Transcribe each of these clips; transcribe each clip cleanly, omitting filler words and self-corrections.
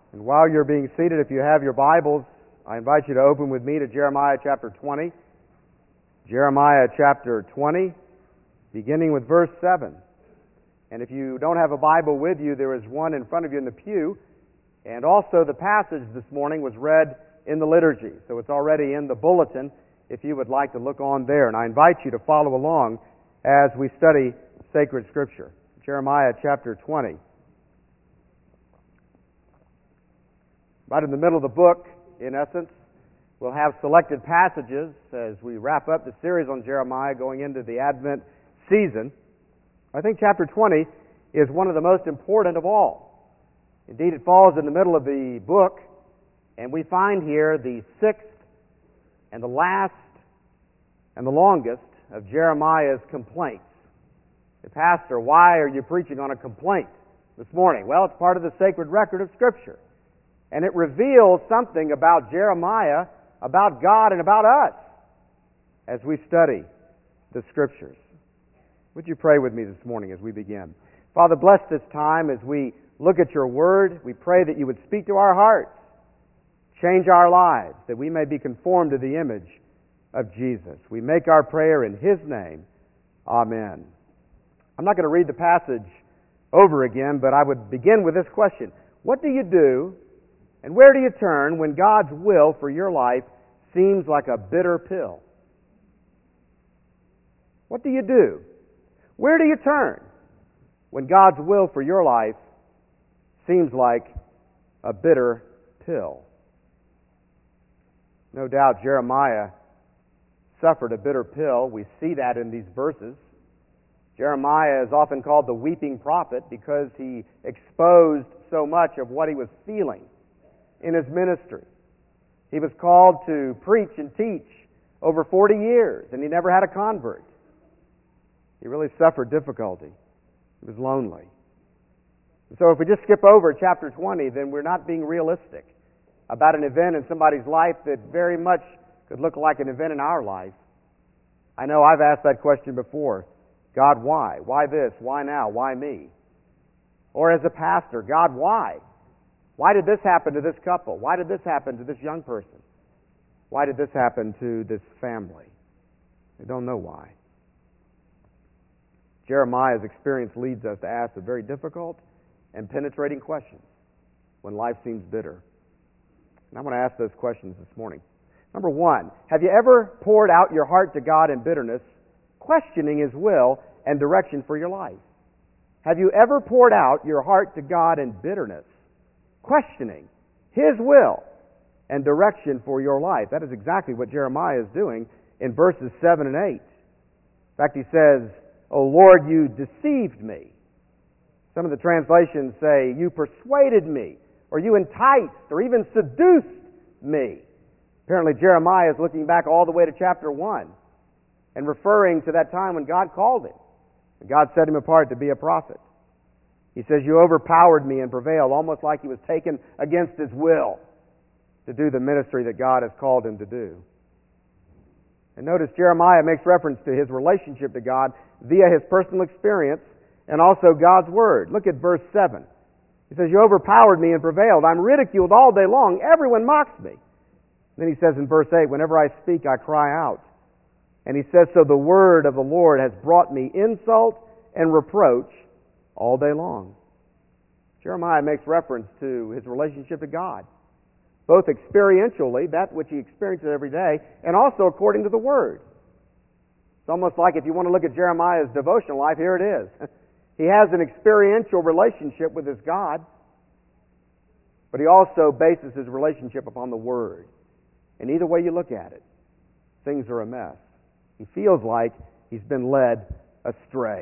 And while you're being seated, if you have your Bibles, I invite you to open with me to Jeremiah chapter 20. Jeremiah chapter 20, beginning with verse 7. And if you don't have a Bible with you, there is one in front of you in the pew. And also the passage this morning was read in the liturgy, so it's already in the bulletin if you would like to look on there. And I invite you to follow along as we study sacred Scripture. Jeremiah chapter 20. Right in the middle of the book, in essence, we'll have selected passages as we wrap up the series on Jeremiah going into the Advent season. I think chapter 20 is one of the most important of all. Indeed, it falls in the middle of the book, and we find here the sixth and the last and the longest of Jeremiah's complaints. Hey, Pastor, why are you preaching on a complaint this morning? Well, it's part of the sacred record of Scripture. And it reveals something about Jeremiah, about God, and about us as we study the Scriptures. Would you pray with me this morning as we begin? Father, bless this time as we look at your Word. We pray that you would speak to our hearts, change our lives, that we may be conformed to the image of Jesus. We make our prayer in His name. Amen. I'm not going to read the passage over again, but I would begin with this question. What do you do and where do you turn when God's will for your life seems like a bitter pill? What do you do? Where do you turn when God's will for your life seems like a bitter pill? No doubt Jeremiah suffered a bitter pill. We see that in these verses. Jeremiah is often called the weeping prophet because he exposed so much of what he was feeling in his ministry. He was called to preach and teach over 40 years, and he never had a convert. He really suffered difficulty. He was lonely. And so if we just skip over chapter 20, then we're not being realistic about an event in somebody's life that very much could look like an event in our life. I know I've asked that question before. God, why? Why this? Why now? Why me? Or as a pastor, God, why? Why did this happen to this couple? Why did this happen to this young person? Why did this happen to this family? They don't know why. Jeremiah's experience leads us to ask the very difficult and penetrating questions when life seems bitter. And I want to ask those questions this morning. Number one, have you ever poured out your heart to God in bitterness, questioning His will and direction for your life? Have you ever poured out your heart to God in bitterness, questioning His will and direction for your life? That is exactly what Jeremiah is doing in verses 7 and 8. In fact, he says, "O Lord, you deceived me." Some of the translations say, "You persuaded me," or "You enticed," or even "seduced me." Apparently Jeremiah is looking back all the way to chapter 1 and referring to that time when God called him. God set him apart to be a prophet. He says, "You overpowered me and prevailed," almost like he was taken against his will to do the ministry that God has called him to do. And notice Jeremiah makes reference to his relationship to God via his personal experience and also God's Word. Look at verse 7. He says, "You overpowered me and prevailed. I'm ridiculed all day long. Everyone mocks me." Then he says in verse 8, "Whenever I speak, I cry out." And he says, "So the word of the Lord has brought me insult and reproach all day long." Jeremiah makes reference to his relationship to God, both experientially, that which he experiences every day, and also according to the Word. It's almost like if you want to look at Jeremiah's devotional life, here it is. He has an experiential relationship with his God, but he also bases his relationship upon the Word. And either way you look at it, things are a mess. He feels like he's been led astray.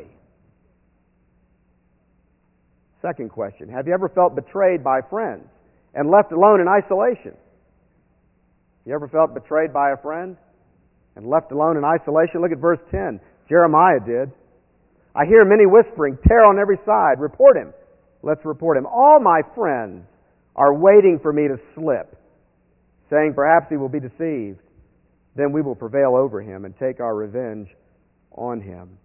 Second question, have you ever felt betrayed by friends and left alone in isolation? You ever felt betrayed by a friend and left alone in isolation? Look at verse 10. Jeremiah did. "I hear many whispering, 'Terror on every side. Report him. Let's report him. All my friends are waiting for me to slip, saying, perhaps he will be deceived. Then we will prevail over him and take our revenge on him."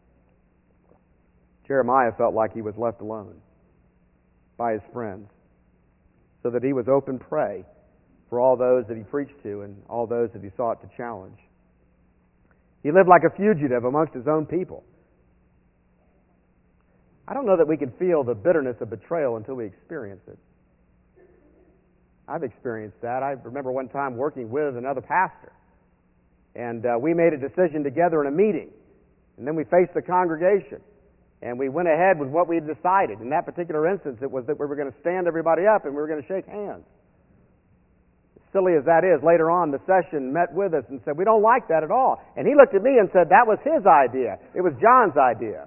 Jeremiah felt like he was left alone by his friends. so that he was open prey for all those that he preached to and all those that he sought to challenge. He lived like a fugitive amongst his own people. I don't know that we can feel the bitterness of betrayal until we experience it. I've experienced that. I remember one time working with another pastor, and we made a decision together in a meeting, and then we faced the congregation, and we went ahead with what we had decided. In that particular instance, it was that we were going to stand everybody up and we were going to shake hands. As silly as that is, later on the session met with us and said, "We don't like that at all." And he looked at me and said, "That was his idea. It was John's idea."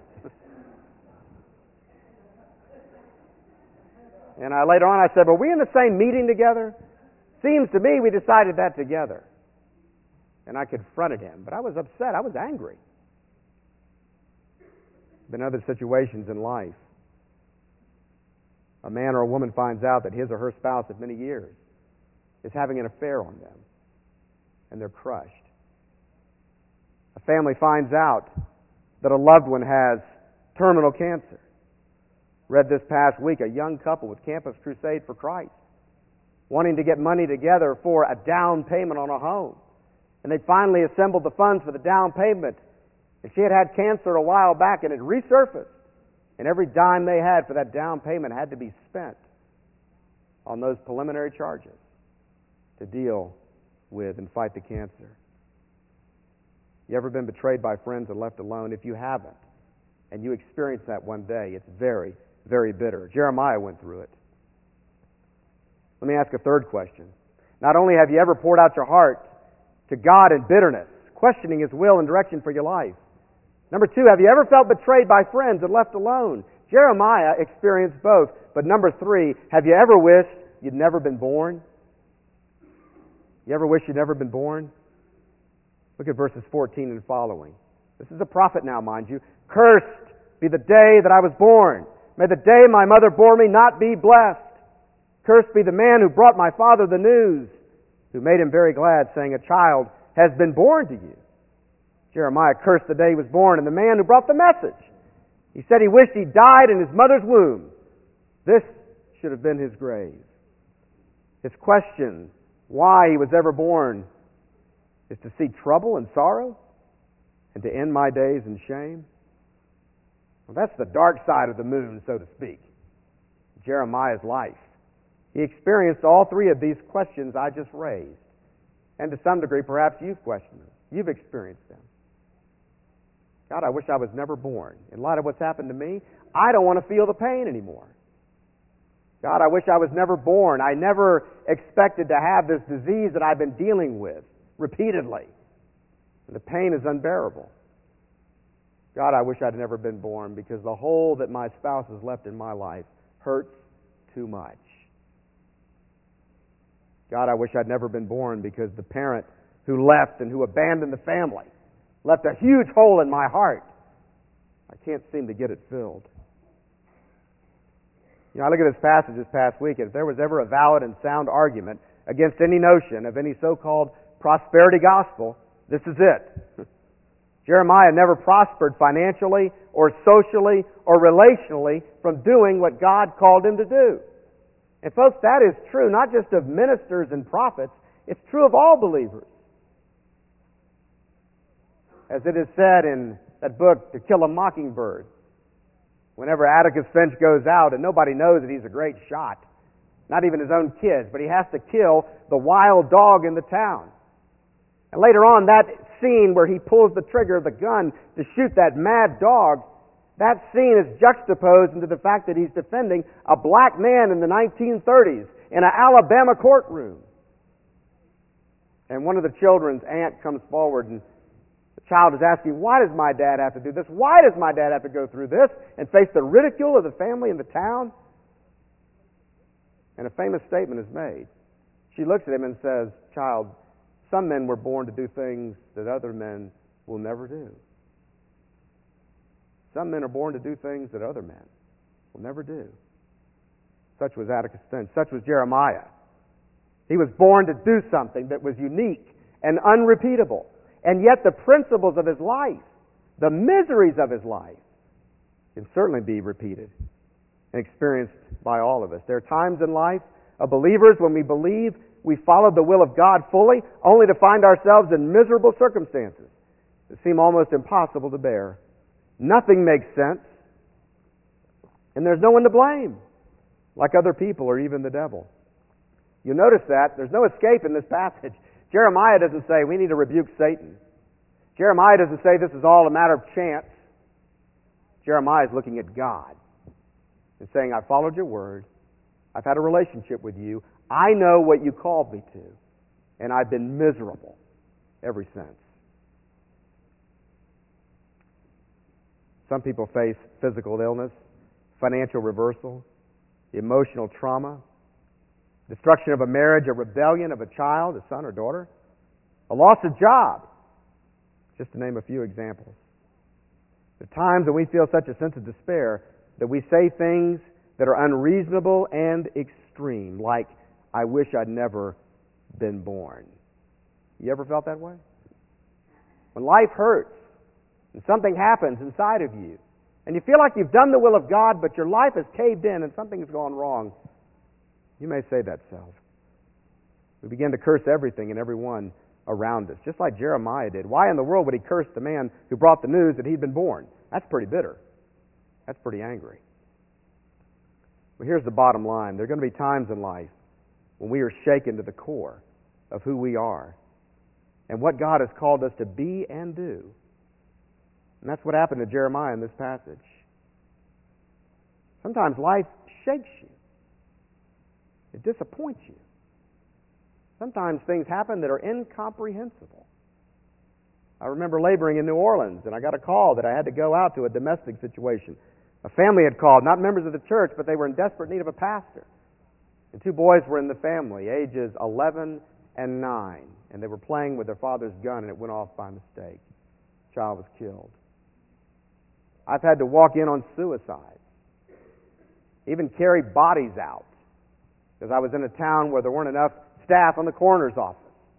And later on I said, "Were we in the same meeting together? Seems to me we decided that together." And I confronted him, but I was upset. I was angry. Been other situations in life. A man or a woman finds out that his or her spouse of many years is having an affair on them, and they're crushed. A family finds out that a loved one has terminal cancer. Read this past week a young couple with Campus Crusade for Christ wanting to get money together for a down payment on a home. And they finally assembled the funds for the down payment. And she had had cancer a while back and it resurfaced. And every dime they had for that down payment had to be spent on those preliminary charges to deal with and fight the cancer. You ever been betrayed by friends and left alone? If you haven't, and you experience that one day, it's very, very bitter. Jeremiah went through it. Let me ask a third question. Not only have you ever poured out your heart to God in bitterness, questioning His will and direction for your life. Number two, have you ever felt betrayed by friends and left alone? Jeremiah experienced both. But number three, have you ever wished you'd never been born? You ever wish you'd never been born? Look at verses 14 and following. This is a prophet now, mind you. "Cursed be the day that I was born. May the day my mother bore me not be blessed. Cursed be the man who brought my father the news, who made him very glad, saying, a child has been born to you." Jeremiah cursed the day he was born and the man who brought the message. He said he wished he died in his mother's womb. This should have been his grave. His question, why he was ever born, is to see trouble and sorrow and to end my days in shame. Well, that's the dark side of the moon, so to speak. Jeremiah's life. He experienced all three of these questions I just raised. And to some degree, perhaps you've questioned them. You've experienced them. God, I wish I was never born. In light of what's happened to me, I don't want to feel the pain anymore. God, I wish I was never born. I never expected to have this disease that I've been dealing with repeatedly. And the pain is unbearable. God, I wish I'd never been born because the hole that my spouse has left in my life hurts too much. God, I wish I'd never been born because the parent who left and who abandoned the family left a huge hole in my heart. I can't seem to get it filled. You know, I look at this passage this past week, and if there was ever a valid and sound argument against any notion of any so-called prosperity gospel, this is it. Jeremiah never prospered financially or socially or relationally from doing what God called him to do. And folks, that is true not just of ministers and prophets, it's true of all believers. As it is said in that book, To Kill a Mockingbird, whenever Atticus Finch goes out and nobody knows that he's a great shot, not even his own kids, but he has to kill the wild dog in the town. And later on, that scene where he pulls the trigger of the gun to shoot that mad dog, that scene is juxtaposed into the fact that he's defending a black man in the 1930s in an Alabama courtroom. And one of the children's aunt comes forward and the child is asking, why does my dad have to do this? Why does my dad have to go through this and face the ridicule of the family and the town? And a famous statement is made. She looks at him and says, child, some men were born to do things that other men will never do. Some men are born to do things that other men will never do. Such was Atticus Finch. Such was Jeremiah. He was born to do something that was unique and unrepeatable. And yet the principles of his life, the miseries of his life, can certainly be repeated and experienced by all of us. There are times in life of believers, when we believe we followed the will of God fully, only to find ourselves in miserable circumstances that seem almost impossible to bear. Nothing makes sense, and there's no one to blame, like other people or even the devil. You notice that there's no escape in this passage. Jeremiah doesn't say we need to rebuke Satan. Jeremiah doesn't say this is all a matter of chance. Jeremiah is looking at God and saying, I followed your word. I've had a relationship with you. I know what you called me to, and I've been miserable ever since. Some people face physical illness, financial reversal, emotional trauma, destruction of a marriage, a rebellion of a child, a son or daughter, a loss of job, just to name a few examples. There are times when we feel such a sense of despair that we say things that are unreasonable and extreme, like, I wish I'd never been born. You ever felt that way? When life hurts and something happens inside of you, and you feel like you've done the will of God, but your life has caved in and something has gone wrong, you may say that self. We begin to curse everything and everyone around us, just like Jeremiah did. Why in the world would he curse the man who brought the news that he'd been born? That's pretty bitter. That's pretty angry. But here's the bottom line. There are going to be times in life when we are shaken to the core of who we are and what God has called us to be and do. And that's what happened to Jeremiah in this passage. Sometimes life shakes you. It disappoints you. Sometimes things happen that are incomprehensible. I remember laboring in New Orleans, and I got a call that I had to go out to a domestic situation. A family had called, not members of the church, but they were in desperate need of a pastor. And two boys were in the family, ages 11 and 9, and they were playing with their father's gun, and it went off by mistake. The child was killed. I've had to walk in on suicides, even carry bodies out, because I was in a town where there weren't enough staff on the coroner's office.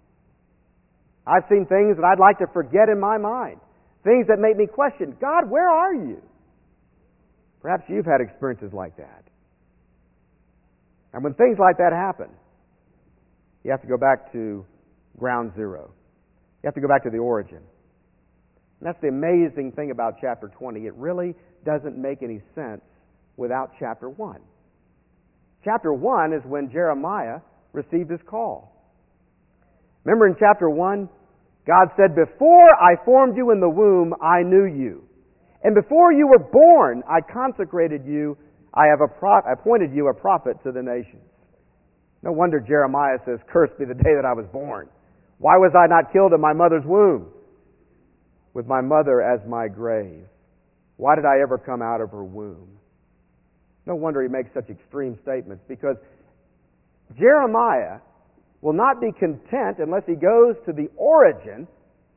I've seen things that I'd like to forget in my mind, things that make me question, God, where are you? Perhaps you've had experiences like that. And when things like that happen, you have to go back to ground zero. You have to go back to the origin. And that's the amazing thing about chapter 20. It really doesn't make any sense without chapter 1. Chapter 1 is when Jeremiah received his call. Remember in chapter 1, God said, before I formed you in the womb, I knew you. And before you were born, I consecrated you. I have appointed you a prophet to the nations. No wonder Jeremiah says, cursed be the day that I was born. Why was I not killed in my mother's womb, with my mother as my grave? Why did I ever come out of her womb? No wonder he makes such extreme statements, because Jeremiah will not be content unless he goes to the origin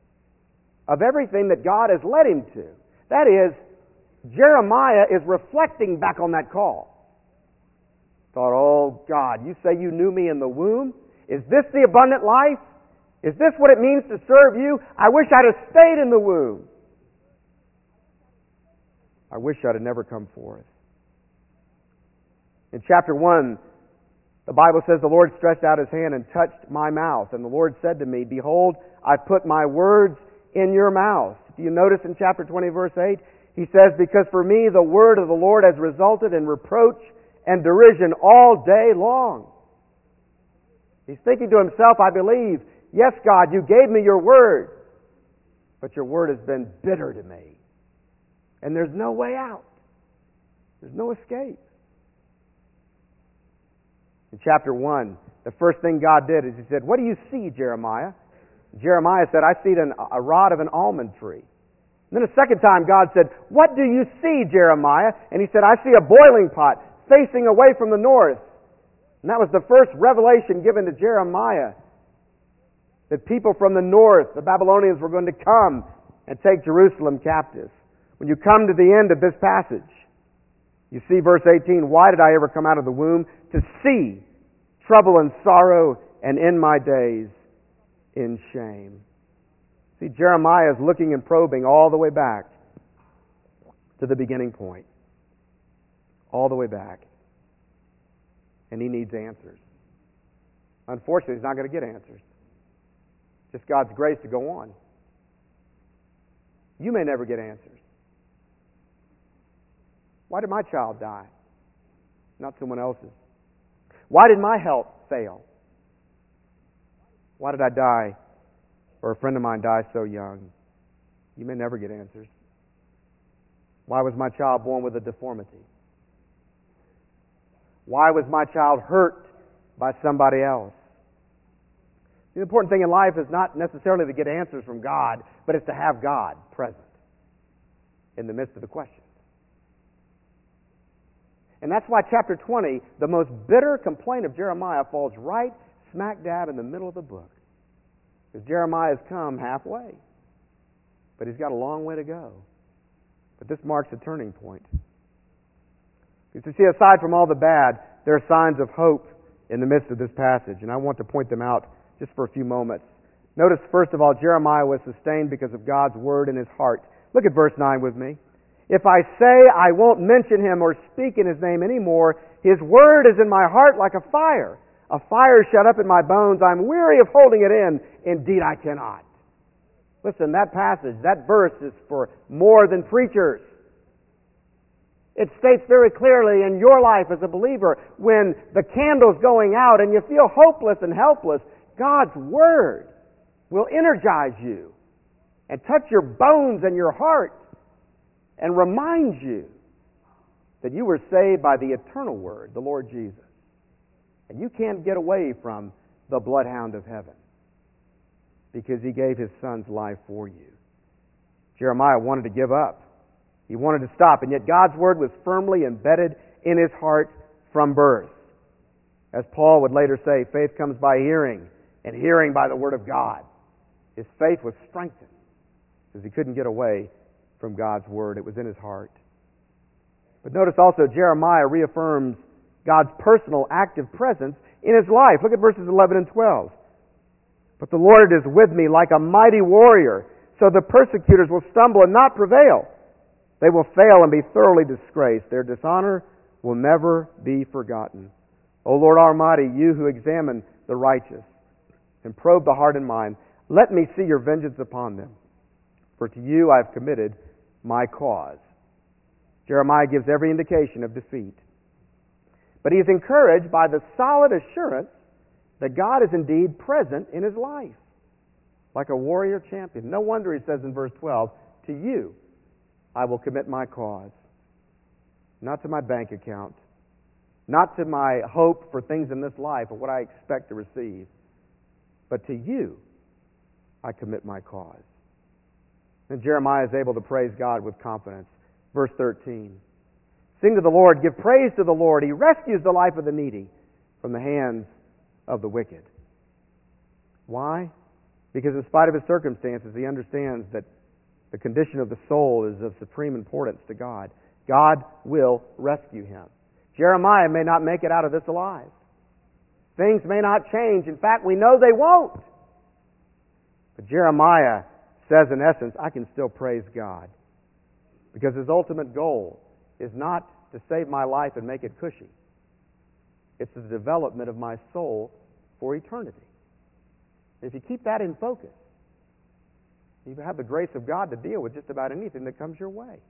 of everything that God has led him to. That is, Jeremiah is reflecting back on that call. Thought, oh God, you say you knew me in the womb? Is this the abundant life? Is this what it means to serve you? I wish I'd have stayed in the womb. I wish I'd have never come forth. In chapter 1, the Bible says, the Lord stretched out his hand and touched my mouth. And the Lord said to me, behold, I put my words in your mouth. Do you notice in chapter 20, verse 8? He says, because for me the word of the Lord has resulted in reproach and derision all day long. He's thinking to himself, I believe, yes, God, you gave me your word, but your word has been bitter to me. And there's no way out. There's no escape. In chapter 1, the first thing God did is he said, what do you see, Jeremiah? Jeremiah said, I see a rod of an almond tree. And then a second time God said, what do you see, Jeremiah? And he said, I see a boiling pot facing away from the north. And that was the first revelation given to Jeremiah, that people from the north, the Babylonians, were going to come and take Jerusalem captive. When you come to the end of this passage, you see verse 18, why did I ever come out of the womb? To see trouble and sorrow, and in my days in shame. See, Jeremiah is looking and probing all the way back to the beginning point. All the way back. And he needs answers. Unfortunately, he's not going to get answers. Just God's grace to go on. You may never get answers. Why did my child die? Not someone else's. Why did my health fail? Why did I die, or a friend of mine die so young? You may never get answers. Why was my child born with a deformity? Why was my child hurt by somebody else? The important thing in life is not necessarily to get answers from God, but it's to have God present in the midst of the questions. And that's why chapter 20, the most bitter complaint of Jeremiah, falls right smack dab in the middle of the book. Because Jeremiah has come halfway, but he's got a long way to go. But this marks a turning point. Because you see, aside from all the bad, there are signs of hope in the midst of this passage, and I want to point them out just for a few moments. Notice, first of all, Jeremiah was sustained because of God's word in his heart. Look at verse 9 with me. If I say I won't mention him or speak in his name anymore, his word is in my heart like a fire shut up in my bones. I'm weary of holding it in. Indeed, I cannot. Listen, that passage, that verse is for more than preachers. It states very clearly in your life as a believer, when the candle's going out and you feel hopeless and helpless, God's word will energize you and touch your bones and your heart and remind you that you were saved by the eternal word, the Lord Jesus. And you can't get away from the bloodhound of heaven because he gave his son's life for you. Jeremiah wanted to give up. He wanted to stop, and yet God's word was firmly embedded in his heart from birth. As Paul would later say, faith comes by hearing, and hearing by the word of God. His faith was strengthened because he couldn't get away from God's word. It was in his heart. But notice also Jeremiah reaffirms God's personal active presence in his life. Look at verses 11 and 12. But the Lord is with me like a mighty warrior, so the persecutors will stumble and not prevail. They will fail and be thoroughly disgraced. Their dishonor will never be forgotten. O Lord Almighty, you who examine the righteous and probe the heart and mind, let me see your vengeance upon them. For to you I have committed my cause. Jeremiah gives every indication of defeat. But he is encouraged by the solid assurance that God is indeed present in his life, like a warrior champion. No wonder he says in verse 12, to you I will commit my cause. Not to my bank account, not to my hope for things in this life or what I expect to receive, but to you I commit my cause. And Jeremiah is able to praise God with confidence. Verse 13. Sing to the Lord, give praise to the Lord. He rescues the life of the needy from the hands of the wicked. Why? Because in spite of his circumstances, he understands that the condition of the soul is of supreme importance to God. God will rescue him. Jeremiah may not make it out of this alive. Things may not change. In fact, we know they won't. But Jeremiah says, in essence, I can still praise God. Because his ultimate goal is not to save my life and make it cushy. It's the development of my soul for eternity. If you keep that in focus, you have the grace of God to deal with just about anything that comes your way.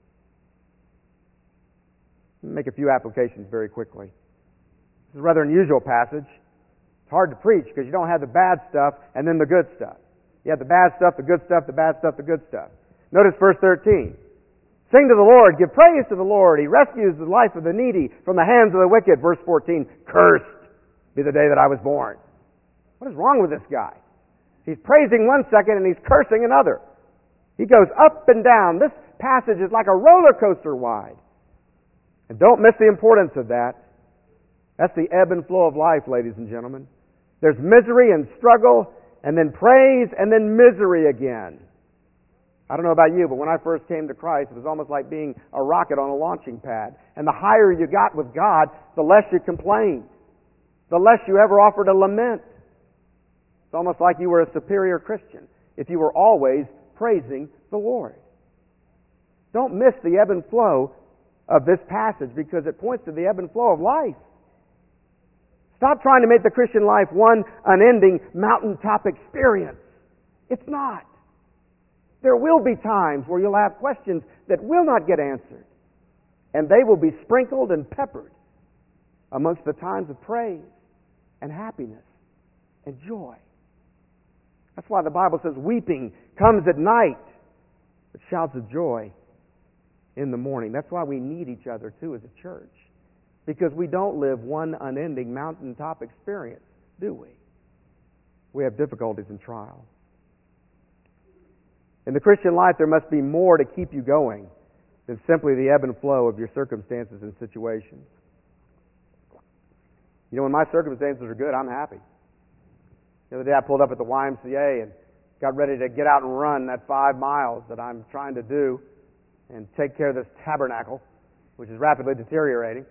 Let me make a few applications very quickly. This is a rather unusual passage. It's hard to preach because you don't have the bad stuff and then the good stuff. You have the bad stuff, the good stuff, the bad stuff, the good stuff. Notice verse 13. Sing to the Lord, give praise to the Lord. He rescues the life of the needy from the hands of the wicked. Verse 14, cursed be the day that I was born. What is wrong with this guy? He's praising one second and he's cursing another. He goes up and down. This passage is like a roller coaster wide. And don't miss the importance of that. That's the ebb and flow of life, ladies and gentlemen. There's misery and struggle, and then praise, and then misery again. I don't know about you, but when I first came to Christ, it was almost like being a rocket on a launching pad. And the higher you got with God, the less you complained. The less you ever offered a lament. It's almost like you were a superior Christian if you were always praising the Lord. Don't miss the ebb and flow of this passage because it points to the ebb and flow of life. Stop trying to make the Christian life one unending mountaintop experience. It's not. There will be times where you'll have questions that will not get answered, and they will be sprinkled and peppered amongst the times of praise and happiness and joy. That's why the Bible says weeping comes at night, but shouts of joy in the morning. That's why we need each other too as a church, because we don't live one unending mountaintop experience, do we? We have difficulties and trials. In the Christian life, there must be more to keep you going than simply the ebb and flow of your circumstances and situations. You know, when my circumstances are good, I'm happy. The other day I pulled up at the YMCA and got ready to get out and run that 5 miles that I'm trying to do and take care of this tabernacle, which is rapidly deteriorating.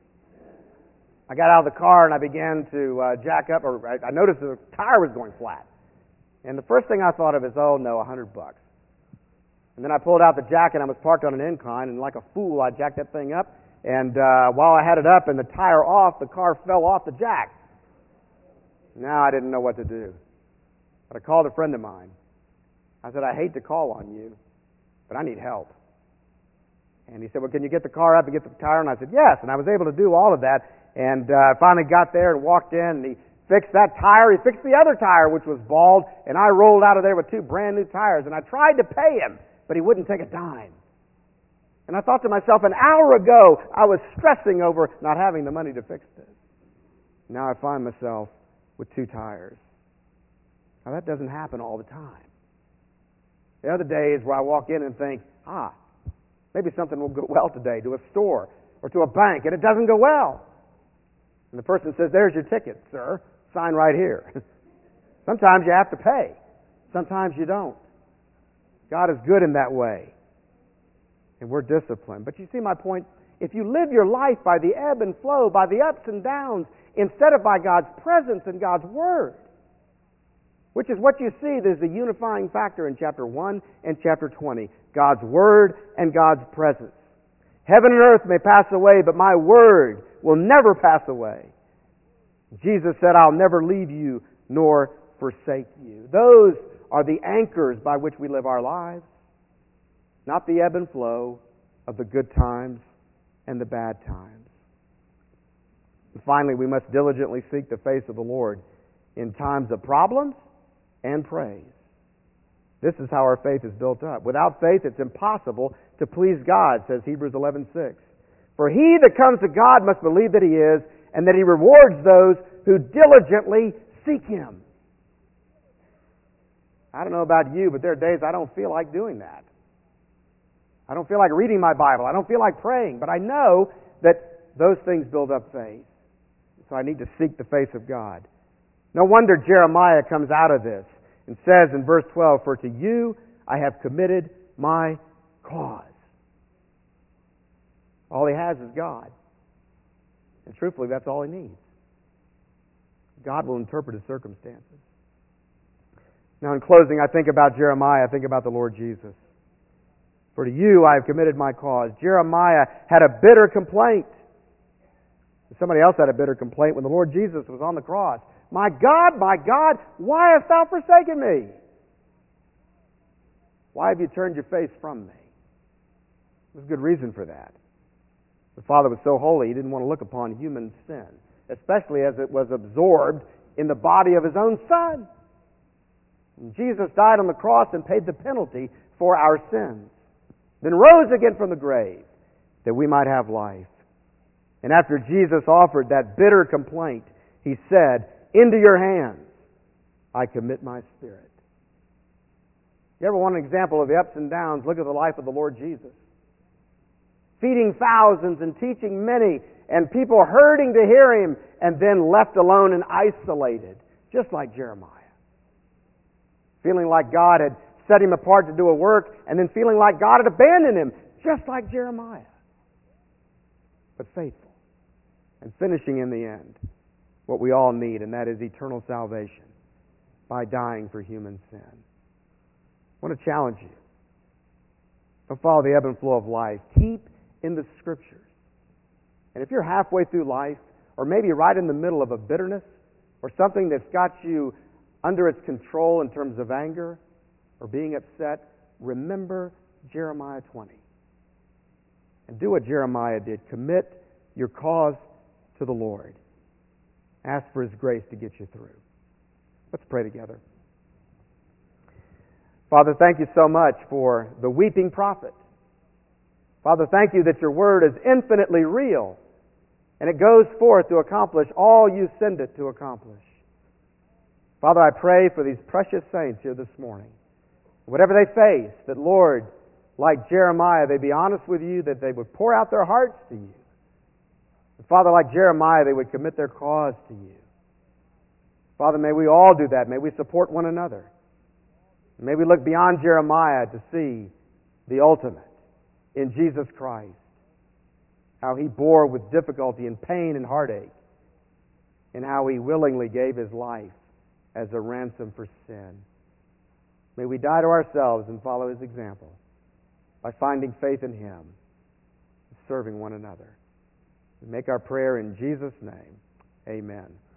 I got out of the car and I began to jack up, or I noticed the tire was going flat. And the first thing I thought of is, oh no, $100. And then I pulled out the jack and I was parked on an incline, and like a fool I jacked that thing up, and while I had it up and the tire off, the car fell off the jack. Now I didn't know what to do. But I called a friend of mine. I said, I hate to call on you, but I need help. And he said, well, can you get the car up and get the tire? And I said, yes. And I was able to do all of that, and I finally got there and walked in, and he fixed that tire. He fixed the other tire, which was bald, and I rolled out of there with 2 brand new tires. And I tried to pay him, but he wouldn't take a dime. And I thought to myself, an hour ago, I was stressing over not having the money to fix this. Now I find myself with 2 tires. Now that doesn't happen all the time. The other days where I walk in and think, maybe something will go well today, to a store or to a bank, and it doesn't go well. And the person says, there's your ticket, sir. Sign right here. Sometimes you have to pay. Sometimes you don't. God is good in that way. And we're disciplined. But you see my point? If you live your life by the ebb and flow, by the ups and downs, instead of by God's presence and God's Word, which is what you see, there's a unifying factor in chapter 1 and chapter 20. God's Word and God's presence. Heaven and earth may pass away, but my Word will never pass away. Jesus said, I'll never leave you nor forsake you. Those are the anchors by which we live our lives, not the ebb and flow of the good times and the bad times. And finally, we must diligently seek the face of the Lord in times of problems and praise. This is how our faith is built up. Without faith, it's impossible to please God, says Hebrews 11:6. For he that comes to God must believe that He is, and that He rewards those who diligently seek Him. I don't know about you, but there are days I don't feel like doing that. I don't feel like reading my Bible. I don't feel like praying. But I know that those things build up faith. So I need to seek the face of God. No wonder Jeremiah comes out of this and says in verse 12, for to you I have committed my cause. All he has is God. And truthfully, that's all he needs. God will interpret his circumstances. Now in closing, I think about Jeremiah, I think about the Lord Jesus. For to you I have committed my cause. Jeremiah had a bitter complaint. Somebody else had a bitter complaint when the Lord Jesus was on the cross. My God, why hast thou forsaken me? Why have you turned your face from me? There's good reason for that. The Father was so holy, He didn't want to look upon human sin, especially as it was absorbed in the body of His own Son. And Jesus died on the cross and paid the penalty for our sins, then rose again from the grave that we might have life. And after Jesus offered that bitter complaint, He said, into your hands I commit my spirit. You ever want an example of the ups and downs? Look at the life of the Lord Jesus. Feeding thousands and teaching many, and people hurting to hear Him, and then left alone and isolated, just like Jeremiah. Feeling like God had set him apart to do a work, and then feeling like God had abandoned him, just like Jeremiah. But faithful, and finishing in the end what we all need, and that is eternal salvation by dying for human sin. I want to challenge you. Don't follow the ebb and flow of life. Keep in the Scriptures. And if you're halfway through life, or maybe right in the middle of a bitterness, or something that's got you under its control in terms of anger or being upset, remember Jeremiah 20. And do what Jeremiah did. Commit your cause to the Lord. Ask for His grace to get you through. Let's pray together. Father, thank you so much for the weeping prophet. Father, thank you that your word is infinitely real, and it goes forth to accomplish all you send it to accomplish. Father, I pray for these precious saints here this morning. Whatever they face, that, Lord, like Jeremiah, they be honest with you, that they would pour out their hearts to you. And Father, like Jeremiah, they would commit their cause to you. Father, may we all do that. May we support one another. May we look beyond Jeremiah to see the ultimate in Jesus Christ. How He bore with difficulty and pain and heartache, and how He willingly gave His life as a ransom for sin. May we die to ourselves and follow His example by finding faith in Him and serving one another. We make our prayer in Jesus' name. Amen.